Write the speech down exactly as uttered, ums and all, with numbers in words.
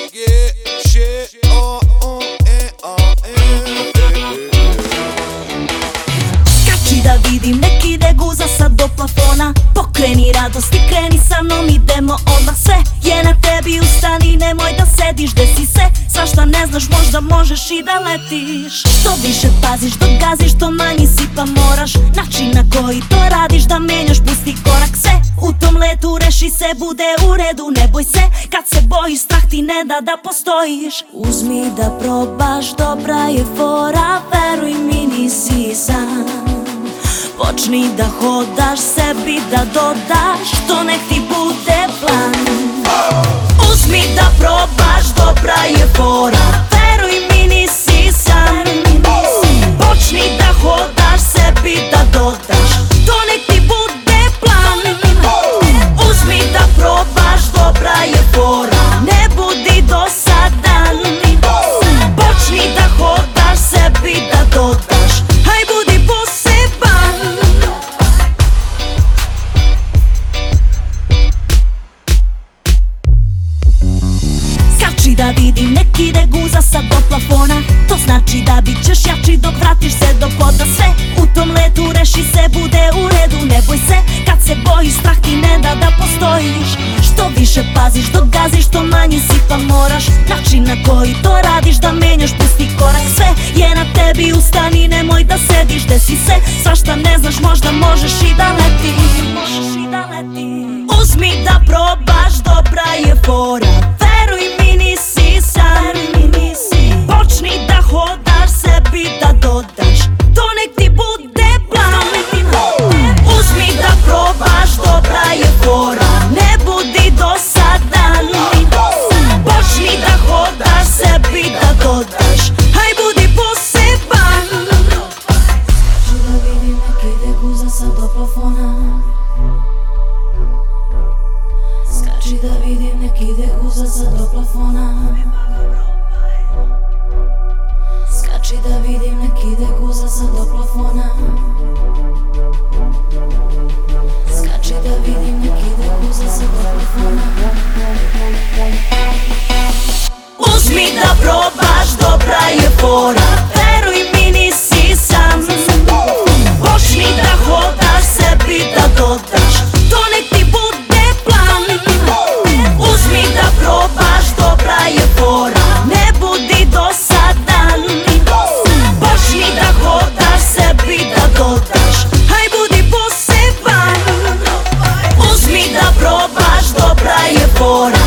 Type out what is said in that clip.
get shit on, on, and on, and, Skači da vidim neki ide guza sad do plafona. Pokreni radosti, kreni sa mnom, idemo odmah, sve je na tebi, ustani, nemoj da sediš, desi se svašta, ne znaš, možda možeš i da letiš. Što više paziš dok gaziš, to manji si pa moraš način na koji to radiš da menjaš, pusti korak, sve u tom letu reši se, bude u redu, ne boj se, kad se bojiš strah ti ne da da postojiš. Uzmi da probaš, dobra je fora, veruj mi nisi sam. Počni da hodaš, sebi da dodaš, to nek ti bude plan. Uzmi da probaš, dobra je fora, veruj mi nisi sam. Počni da hodaš, sebi da dodaš, to nek ti bude plan. Uzmi da probaš, dobra je fora, ne budi dosadan. Počni da hodaš, sebi da dodaš, haj budi poseban. Skači da vidim neki ide guza sad do plafona. To znači da bit ćeš jači dok vratiš se do poda, sve u tom letu reši se, bude u redu, ne boj se, kad se bojiš strah ti ne da da postojiš. Što više paziš dok gaziš, to manji si pa moraš način na koji to radiš da menjaš, pusti korak, sve je na tebi, ustani, nemoj da sediš, desi se svašta, ne znaš, možda možeš i da letiš. Uzmi da probaš, dobra je fora, veruj mi nisi sam. Počni da hodaš, sebi da dodaš, to nek ti bude plan. Uzmi da probaš, dobra je fora, ne budi dosadan. Počni da hodaš, sebi da dodaš, haj budi poseban. Skači da vidim neki ide guza sad do plafona. Skači da vidim neki ide guza sad do plafona. Skači da vidim neki ide guza sad do plafona. Skači da vidim neki ide guza sad do plafona. Uzmi da probaš, dobra je fora, veruj mi nisi sam. Počni da hodaš, sebi da dodaš, to nek ti bude plan. Uzmi da probaš, dobra je fora, ne budi dosadan. Počni da hodaš, sebi da dodaš, haj budi poseban. Uzmi da probaš, dobra je fora,